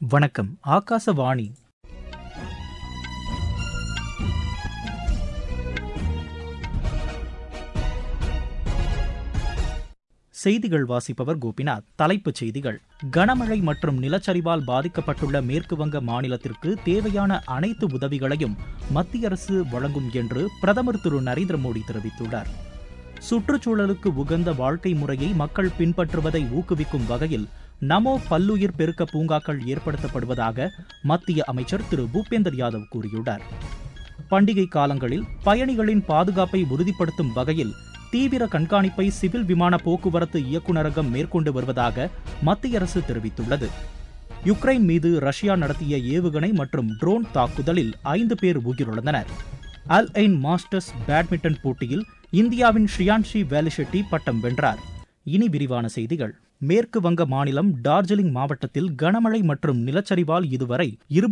வணக்கம். ஆகாசவாணி. செய்திகள் வாசிப்பவர் கோபிநாத். தலைப்புச் செய்திகள். கனமழை மற்றும் நிலச்சரிவால் பாதிக்கப்பட்டுள்ள மேற்குவங்க மாநிலத்திற்கு தேவையான அனைத்து உதவிகளையும் மத்திய அரசு வழங்கும் என்று பிரதமர் திரு நரேந்திர மோடி தெரிவித்துள்ளார். சுற்றுச்சூழலுக்கு உகந்த வாழ்க்கை முறையை மக்கள் பின்பற்றுவதை ஊக்குவிக்கும் வகையில் நமோ பல்லுயிர் பெருக்க பூங்காக்கள் ஏற்படுத்தப்படுவதாக மத்திய அமைச்சர் திரு பூபேந்தர் யாதவ் கூறியுள்ளார். பண்டிகை காலங்களில் பயணிகளின் பாதுகாப்பை உறுதிப்படுத்தும் வகையில் தீவிர கண்காணிப்பை சிவில் விமான போக்குவரத்து இயக்குநரகம் மேற்கொண்டு வருவதாக மத்திய அரசு தெரிவித்துள்ளது. யுக்ரைன் மீது ரஷ்யா நடத்திய ஏவுகணை மற்றும் ட்ரோன் தாக்குதலில் 5 பேர் உயிரிழந்தனர். அல் ஐன் மாஸ்டர்ஸ் பேட்மிண்டன் போட்டியில் இந்தியாவின் ஸ்ரீயான்ஷி வேலிஷெட்டி பட்டம் வென்றார். இனி விரிவான செய்திகள். மேற்கு வங்க மாநிலம் டார்ஜிலிங் மாவட்டத்தில் கனமழை மற்றும் நிலச்சரிவால் இதுவரை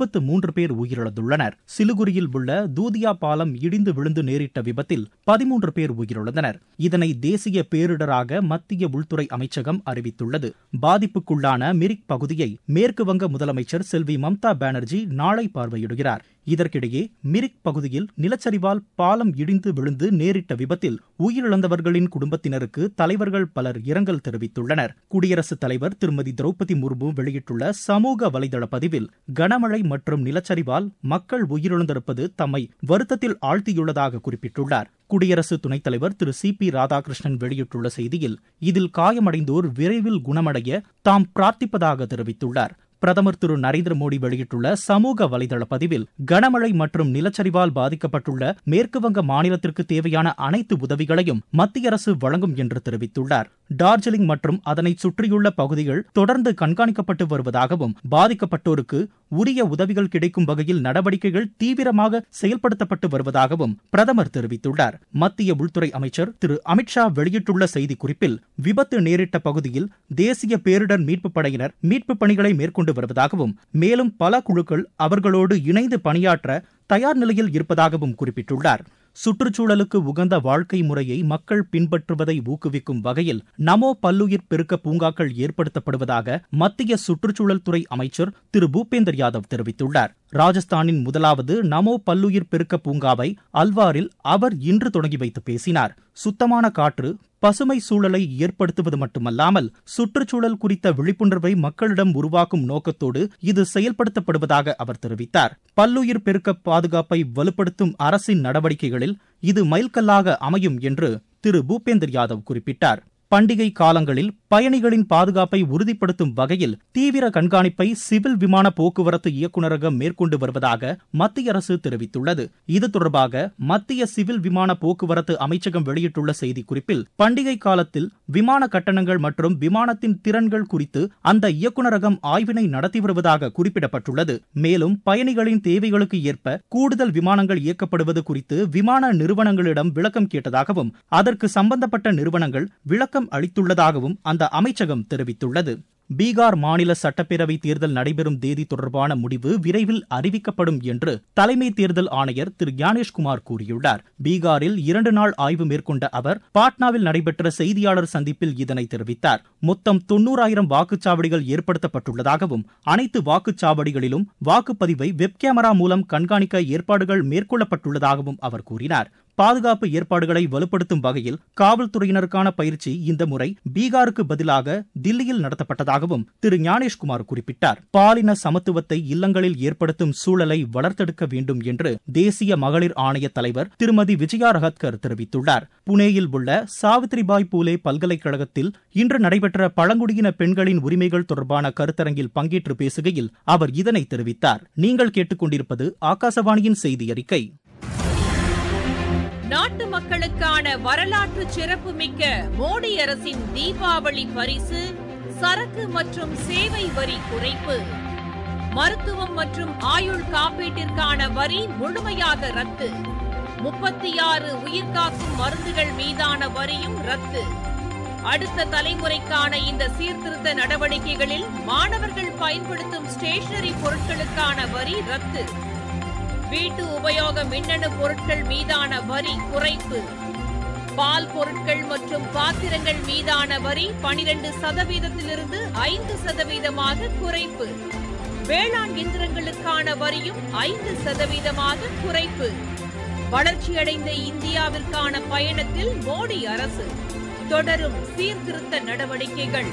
23 பேர் உயிரிழந்துள்ளனர். சிலிகுரியில் உள்ள தூதியா பாலம் இடிந்து விழுந்து நேரிட்ட விபத்தில் 13 பேர் உயிரிழந்தனர். இதனை தேசிய பேரிடராக மத்திய உள்துறை அமைச்சகம் அறிவித்துள்ளது. பாதிப்புக்குள்ளான மிரிக் பகுதியை மேற்கு வங்க முதலமைச்சர் செல்வி மம்தா பானர்ஜி நாளை பார்வையிடுகிறார். இதற்கிடையே மிரிக் பகுதியில் நிலச்சரிவால் பாலம் இடிந்து விழுந்து நேரிட்ட விபத்தில் உயிரிழந்தவர்களின் குடும்பத்தினருக்கு தலைவர்கள் பலர் இரங்கல் தெரிவித்துள்ளனர். குடியரசுத் தலைவர் திருமதி திரௌபதி முர்மு வெளியிட்டுள்ள சமூக வலைதள பதிவில் கனமழை மற்றும் நிலச்சரிவால் மக்கள் உயிரிழந்திருப்பது தம்மை வருத்தத்தில் ஆழ்த்தியுள்ளதாக குறிப்பிட்டுள்ளார். குடியரசு துணைத் தலைவர் திரு சி.பி. ராதாகிருஷ்ணன் வெளியிட்டுள்ள செய்தியில் இதில் காயமடைந்தோர் விரைவில் குணமடைய தாம் பிரார்த்திப்பதாக தெரிவித்துள்ளார். பிரதமர் திரு நரேந்திர மோடி வெளியிட்டுள்ள சமூக வலைதள பதிவில் கனமழை மற்றும் நிலச்சரிவால் பாதிக்கப்பட்டுள்ள மேற்குவங்க மாநிலத்திற்கு தேவையான அனைத்து உதவிகளையும் மத்திய அரசு வழங்கும் என்று தெரிவித்துள்ளார். டார்ஜிலிங் மற்றும் அதனை சுற்றியுள்ள பகுதிகள் தொடர்ந்து கண்காணிக்கப்பட்டு வருவதாகவும் பாதிக்கப்பட்டோருக்கு உரிய உதவிகள் கிடைக்கும் வகையில் நடவடிக்கைகள் தீவிரமாக செயல்படுத்தப்பட்டு வருவதாகவும் பிரதமர் தெரிவித்துள்ளார். மத்திய உள்துறை அமைச்சர் திரு அமித்ஷா வெளியிட்டுள்ள செய்திக்குறிப்பில் விபத்து நேரிட்ட பகுதியில் தேசிய பேரிடர் மீட்புப் படையினர் மீட்புப் பணிகளை மேற்கொண்டு வருவதாகவும் மேலும் பல குழுக்கள் அவர்களோடு இணைந்து பணியாற்ற தயார் நிலையில் இருப்பதாகவும் குறிப்பிட்டுள்ளார். சுற்றுச்சூழலுக்கு உகந்த வாழ்க்கை முறையை மக்கள் பின்பற்றுவதை ஊக்குவிக்கும் வகையில் நமோ பல்லுயிர் பெருக்க பூங்காக்கள் ஏற்படுத்தப்படுவதாக மத்திய சுற்றுச்சூழல் துறை அமைச்சர் திரு பூபேந்தர் யாதவ் தெரிவித்துள்ளார். ராஜஸ்தானின் முதலாவது நமோ பல்லுயிர் பெருக்க பூங்காவை அல்வாரில் அவர் இன்று தொடங்கி வைத்து பேசினார். சுத்தமான காற்று, பசுமை சூழலை ஏற்படுத்துவது மட்டுமல்லாமல் சுற்றுச்சூழல் குறித்த விழிப்புணர்வை மக்களிடம் உருவாக்கும் நோக்கத்தோடு இது செயல்படுத்தப்படுவதாக அவர் தெரிவித்தார். பல்லுயிர் பெருக்க பாதுகாப்பை வலுப்படுத்தும் அரசின் நடவடிக்கைகளில் இது மைல்கல்லாக அமையும் என்று திரு பூபேந்தர் யாதவ் குறிப்பிட்டார். பண்டிகை காலங்களில் பயணிகளின் பாதுகாப்பை உறுதிப்படுத்தும் வகையில் தீவிர கண்காணிப்பை சிவில் விமான போக்குவரத்து இயக்குநரகம் மேற்கொண்டு வருவதாக மத்திய அரசு தெரிவித்துள்ளது. இது தொடர்பாக மத்திய சிவில் விமான போக்குவரத்து அமைச்சகம் வெளியிட்டுள்ள செய்திக்குறிப்பில் பண்டிகை காலத்தில் விமான கட்டணங்கள் மற்றும் விமானத்தின் திறன்கள் குறித்து அந்த இயக்குநரகம் ஆய்வினை நடத்தி வருவதாக குறிப்பிடப்பட்டுள்ளது. மேலும் பயணிகளின் தேவைகளுக்கு ஏற்ப கூடுதல் விமானங்கள் இயக்கப்படுவது குறித்து விமான நிறுவனங்களிடம் விளக்கம் கேட்டதாகவும் அதற்கு சம்பந்தப்பட்ட நிறுவனங்கள் விளக்கம் அளித்துள்ளதாகவும் அந்த அமைச்சகம் தெரிவித்துள்ளது. பீகார் மாநில சட்டப்பேரவை தேர்தல் நடைபெறும் தேதி தொடர்பான முடிவு விரைவில் அறிவிக்கப்படும் என்று தலைமை தேர்தல் ஆணையர் திரு ஞானேஷ்குமார் கூறியுள்ளார். பீகாரில் 2 நாள் ஆய்வு மேற்கொண்ட அவர் பாட்னாவில் நடைபெற்ற செய்தியாளர் சந்திப்பில் இதனை தெரிவித்தார். மொத்தம் 90,000 வாக்குச்சாவடிகள் ஏற்படுத்தப்பட்டுள்ளதாகவும் அனைத்து வாக்குச்சாவடிகளிலும் வாக்குப்பதிவை வெப் கேமரா மூலம் கண்காணிக்க ஏற்பாடுகள் மேற்கொள்ளப்பட்டுள்ளதாகவும் அவர் கூறினார். பாதுகாப்பு ஏற்பாடுகளை வலுப்படுத்தும் வகையில் காவல்துறையினருக்கான பயிற்சி இந்த முறை பீகாருக்கு பதிலாக தில்லியில் நடத்தப்பட்டதாகவும் திரு ஞானேஷ்குமார் குறிப்பிட்டார். பாலின சமத்துவத்தை இல்லங்களில் ஏற்படுத்தும் சூழலை வளர்த்தெடுக்க வேண்டும் என்று தேசிய மகளிர் ஆணைய தலைவர் திருமதி விஜயா ரஹத்கர் தெரிவித்துள்ளார். புனேயில் உள்ள சாவித்ரிபாய் பூலே பல்கலைக்கழகத்தில் இன்று நடைபெற்ற பழங்குடியின பெண்களின் உரிமைகள் தொடர்பான கருத்தரங்கில் பங்கேற்று பேசுகையில் அவர் இதனை தெரிவித்தார். நீங்கள் கேட்டுக்கொண்டிருப்பது ஆகாசவாணியின் செய்தி அறிக்கை. நாட்டு மக்களுக்கான வரலாற்று சிறப்புமிக்க மோடி அரசின் தீபாவளி பரிசு சரக்கு மற்றும் சேவை வரி குறைப்பு. மருத்துவம் மற்றும் ஆயுள் காப்பீட்டிற்கான வரி முழுமையாக ரத்து. 36 உயிர்காக்கும் மருந்துகள் மீதான வரியும் ரத்து. அடுத்த தலைமுறைக்கான இந்த சீர்திருத்த நடவடிக்கைகளில் மாணவர்கள் பயன்படுத்தும் ஸ்டேஷனரி பொருட்களுக்கான வரி ரத்து. வீட்டு உபயோக மின்னணு பொருட்கள் மீதான வரி குறைப்பு. பால் பொருட்கள் மற்றும் பாத்திரங்கள் மீதான வரி 12% 5% குறைப்பு. வேளாண் இயந்திரங்களுக்கான வரியும் 5% குறைப்பு. வளர்ச்சியடைந்த இந்தியாவிற்கான பயணத்தில் மோடி அரசு. தொடரும் சீர்திருத்த நடவடிக்கைகள்.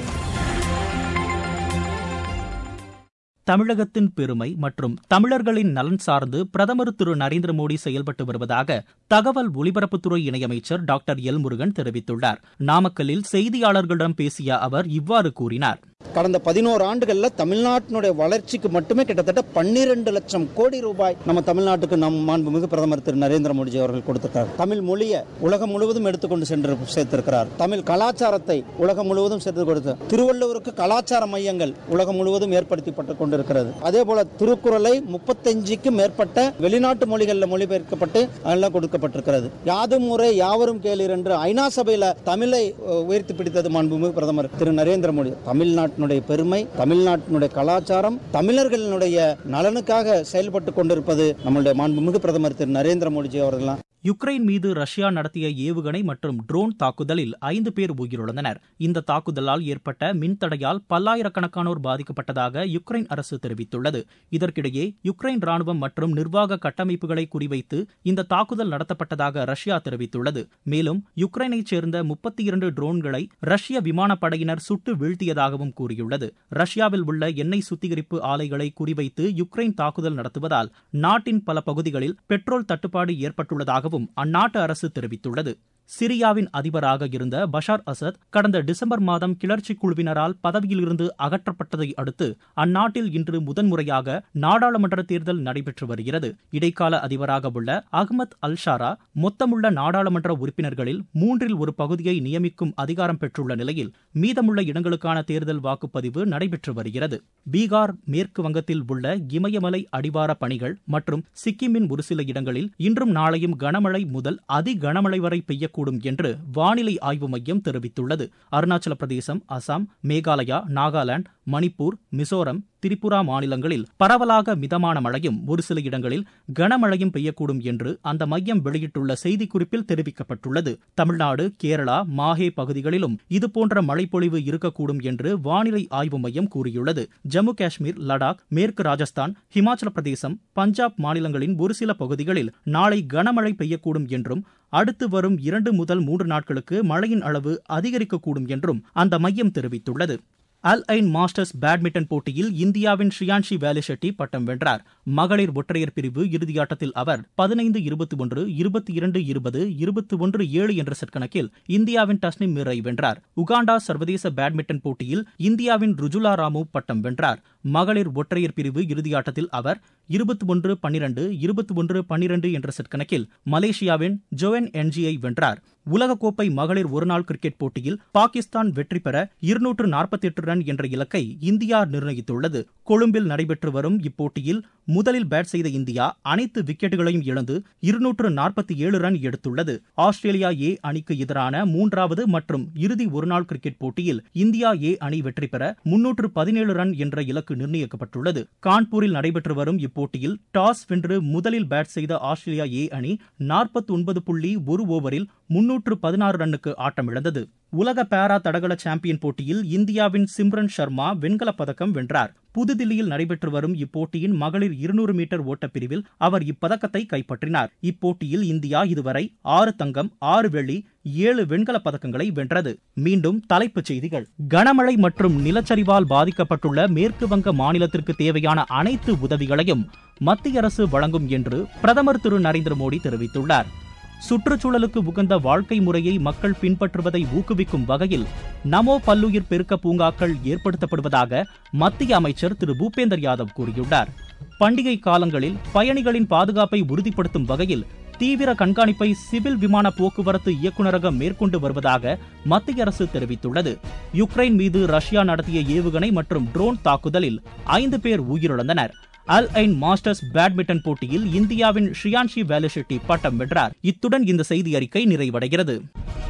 தமிழகத்தின் பெருமை மற்றும் தமிழர்களின் நலன் சார்ந்து பிரதமர் திரு நரேந்திர மோடி செயல்பட்டு வருவதாக தகவல் ஒலிபரப்புத்துறை இணையமைச்சர் டாக்டர் எல் முருகன் தெரிவித்துள்ளார். நாமக்கல்லில் செய்தியாளர்களிடம் பேசிய அவர் இவ்வாறு கூறினார். கடந்த 11 ஆண்டுகளில் தமிழ்நாட்டினுடைய வளர்ச்சிக்கு மட்டுமே கிட்டத்தட்ட 12 லட்சம் கோடி ரூபாய் நம்ம தமிழ்நாட்டுக்கு நம் மாண்புமிகு பிரதமர் திரு நரேந்திர மோடிஜி அவர்கள் கொடுத்திருக்கிறார். தமிழ் மொழியை உலகம் முழுவதும் எடுத்துக்கொண்டு சென்று சேர்த்திருக்கிறார். தமிழ் கலாச்சாரத்தை உலகம் முழுவதும் சேர்த்து கொடுத்து திருவள்ளுவருக்கு கலாச்சார மையங்கள் உலகம் முழுவதும் ஏற்படுத்தப்பட்டுக் கொண்டிருக்கிறது. அதே போல திருக்குறளை 35க்கும் மேற்பட்ட வெளிநாட்டு மொழிகளில் மொழிபெயர்க்கப்பட்டு அதெல்லாம் கொடுக்கப்பட்டிருக்கிறது. யாதும் முறை யாவரும் கேளீர் என்று ஐநா சபையில தமிழை உயர்த்தி பிடித்தது மாண்புமிகு பிரதமர் திரு நரேந்திர மோடி. தமிழ்நாட்டினுடைய பெருமை, தமிழ்நாட்டினுடைய கலாச்சாரம், தமிழர்களுடைய நலனுக்காக செயல்பட்டு கொண்டிருப்பது நம்முடைய மாண்புமிகு பிரதமர் திரு நரேந்திர மோடிஜி அவர்கள். யுக்ரைன் மீது ரஷ்யா நடத்திய ஏவுகணை மற்றும் ட்ரோன் தாக்குதலில் 5 பேர் உயிரிழந்தனர். இந்த தாக்குதலால் ஏற்பட்ட மின்தடையால் பல்லாயிரக்கணக்கானோர் பாதிக்கப்பட்டதாக யுக்ரைன் அரசு தெரிவித்துள்ளது. இதற்கிடையே யுக்ரைன் ராணுவம் மற்றும் நிர்வாக கட்டமைப்புகளை குறிவைத்து இந்த தாக்குதல் நடத்தப்பட்டதாக ரஷ்யா தெரிவித்துள்ளது. மேலும் யுக்ரைனைச் சேர்ந்த 32 ட்ரோன்களை ரஷ்ய விமானப்படையினர் சுட்டு வீழ்த்தியதாகவும் கூறியுள்ளது. ரஷ்யாவில் உள்ள எண்ணெய் சுத்திகரிப்பு ஆலைகளை குறிவைத்து யுக்ரைன் தாக்குதல் நடத்துவதால் நாட்டின் பல பகுதிகளில் பெட்ரோல் தட்டுப்பாடு ஏற்பட்டுள்ளதாகவும் அந்நாட்டு அரசு தெரிவித்துள்ளது. சிரியாவின் அதிபராக இருந்த பஷார் அசத் கடந்த டிசம்பர் மாதம் கிளர்ச்சி குழுவினரால் பதவியிலிருந்து அகற்றப்பட்டதை அடுத்து அந்நாட்டில் இன்று முதன்முறையாக நாடாளுமன்ற தேர்தல் நடைபெற்று வருகிறது. இடைக்கால அதிபராக உள்ள அஹ்மத் அல் ஷாரா மொத்தமுள்ள நாடாளுமன்ற உறுப்பினர்களில் 1/3 பகுதியை நியமிக்கும் அதிகாரம் பெற்றுள்ள நிலையில் மீதமுள்ள இடங்களுக்கான தேர்தல் வாக்குப்பதிவு நடைபெற்று வருகிறது. பீகார், மேற்கு வங்கத்தில் உள்ள இமயமலை அடிவார பணிகள் மற்றும் சிக்கிமின் ஒரு சில இடங்களில் இன்றும் நாளையும் கனமழை முதல் அதி கனமழை வரை பெய்ய கூடும் என்று வானிலை ஆய்வு மையம் தெரிவித்துள்ளது. அருணாச்சல பிரதேசம், அசாம், மேகாலயா, நாகாலாந்து, மணிப்பூர், மிசோரம், திரிபுரா மாநிலங்களில் பரவலாக மிதமான மழையும் ஒரு சில இடங்களில் கனமழையும் பெய்யக்கூடும் என்று அந்த மையம் வெளியிட்டுள்ள செய்திக்குறிப்பில் தெரிவிக்கப்பட்டுள்ளது. தமிழ்நாடு, கேரளா, மாஹே பகுதிகளிலும் இதுபோன்ற மழைப்பொழிவு இருக்கக்கூடும் என்று வானிலை ஆய்வு மையம் கூறியுள்ளது. ஜம்மு காஷ்மீர், லடாக், மேற்கு ராஜஸ்தான், ஹிமாச்சல பிரதேசம், பஞ்சாப் மாநிலங்களின் ஒரு சில பகுதிகளில் நாளை கனமழை பெய்யக்கூடும் என்றும் அடுத்து வரும் 2 முதல் 3 நாட்களுக்கு மழையின் அளவு அதிகரிக்கக்கூடும் என்றும் அந்த மையம் தெரிவித்துள்ளது. அல் ஐன் மாஸ்டர்ஸ் பேட்மிண்டன் போட்டியில் இந்தியாவின் ஸ்ரீயான்ஷி வேலிஷெட்டி பட்டம் வென்றார். மகளிர் ஒற்றையர் பிரிவு இறுதியாட்டத்தில் அவர் 15-21, 22-20, 21-7 என்ற செட் கணக்கில் இந்தியாவின் டஸ்னிம் மீரை வென்றார். உகாண்டா சர்வதேச பேட்மிண்டன் போட்டியில் இந்தியாவின் ருஜுலா ராமு பட்டம் வென்றார். மகளிர் ஒற்றையர் பிரிவு இறுதியாட்டத்தில் அவர் 21-12, 21-12 என்ற செட் கணக்கில் மலேசியாவின் ஜோவன் என்ஜியை வென்றார். உலகக்கோப்பை மகளிர் ஒருநாள் கிரிக்கெட் போட்டியில் பாகிஸ்தான் வெற்றி பெற 248 ரன் என்ற இலக்கை இந்தியா நிர்ணயித்துள்ளது. கொழும்பில் நடைபெற்று வரும் இப்போட்டியில் முதலில் பேட் செய்த இந்தியா அனைத்து விக்கெட்டுகளையும் இழந்து 247 ரன் எடுத்துள்ளது. ஆஸ்திரேலியா ஏ அணிக்கு எதிரான 3வது மற்றும் இறுதி ஒருநாள் கிரிக்கெட் போட்டியில் இந்தியா ஏ அணி வெற்றி பெற 317 ரன் என்ற இலக்கு நிர்ணயிக்கப்பட்டுள்ளது. கான்பூரில் நடைபெற்று வரும் இப்போட்டியில் டாஸ் வென்று முதலில் பேட் செய்த ஆஸ்திரேலியா ஏ அணி 49.1 ஓவரில் 316 ரன்னுக்கு ஆட்டமிழந்தது. உலக பாரா தடகள சாம்பியன் போட்டியில் இந்தியாவின் சிம்ரன் சர்மா வெண்கலப் பதக்கம் வென்றார். புதுதில்லியில் நடைபெற்று வரும் இப்போட்டியின் மகளிர் 200 மீட்டர் ஓட்டப்பிரிவில் அவர் இப்பதக்கத்தை கைப்பற்றினார். இப்போட்டியில் இந்தியா இதுவரை 6 தங்கம், 6 வெள்ளி, 7 வெண்கலப் பதக்கங்களை வென்றது. மீண்டும் தலைப்புச் செய்திகள். கனமழை மற்றும் நிலச்சரிவால் பாதிக்கப்பட்டுள்ள மேற்கு வங்க மாநிலத்திற்கு தேவையான அனைத்து உதவிகளையும் மத்திய அரசு வழங்கும் என்று பிரதமர் திரு நரேந்திர மோடி தெரிவித்துள்ளார். சுற்றுச்சூழலுக்கு உகந்த வாழ்க்கை முறையை மக்கள் பின்பற்றுவதை ஊக்குவிக்கும் வகையில் நமோ பல்லுயிர் பெருக்க பூங்காக்கள் ஏற்படுத்தப்படுவதாக மத்திய அமைச்சர் திரு பூபேந்தர் யாதவ் கூறியுள்ளார். பண்டிகை காலங்களில் பயணிகளின் பாதுகாப்பை உறுதிப்படுத்தும் வகையில் தீவிர கண்காணிப்பை சிவில் விமான போக்குவரத்து இயக்குநரகம் மேற்கொண்டு வருவதாக மத்திய அரசு தெரிவித்துள்ளது. யுக்ரைன் மீது ரஷ்யா நடத்திய ஏவுகணை மற்றும் ட்ரோன் தாக்குதலில் 5 பேர் உயிரிழந்தனர். அல் ஐன் மாஸ்டர்ஸ் பேட்மிண்டன் போட்டியில் இந்தியாவின் ஸ்ரீயான்ஷி வேலிஷெட்டி பட்டம் வென்றார். இத்துடன் இந்த செய்தி அறிக்கை நிறைவடைகிறது.